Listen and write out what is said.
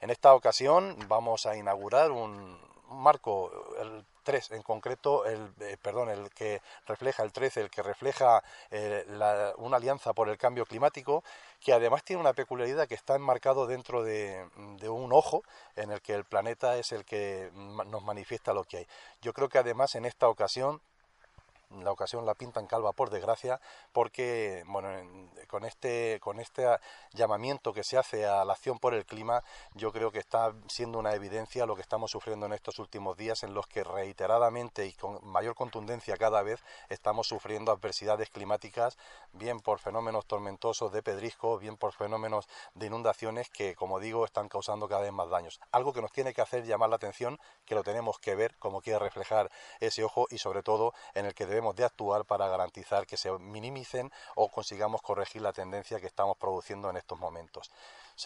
En esta ocasión vamos a inaugurar un marco, el 3 en concreto, el que refleja el 13, el que refleja una alianza por el cambio climático, que además tiene una peculiaridad que está enmarcado dentro de un ojo en el que el planeta es el que nos manifiesta lo que hay. Yo creo que además en esta ocasión la ocasión la pintan calva por desgracia porque bueno, con este llamamiento que se hace a la acción por el clima, yo creo que está siendo una evidencia lo que estamos sufriendo en estos últimos días, en los que reiteradamente y con mayor contundencia cada vez estamos sufriendo adversidades climáticas, bien por fenómenos tormentosos de pedrisco, bien por fenómenos de inundaciones que, como digo, están causando cada vez más daños. Algo que nos tiene que hacer llamar la atención, que lo tenemos que ver como quiere reflejar ese ojo, y sobre todo en el que debemos de actuar para garantizar que se minimicen o consigamos corregir la tendencia que estamos produciendo en estos momentos.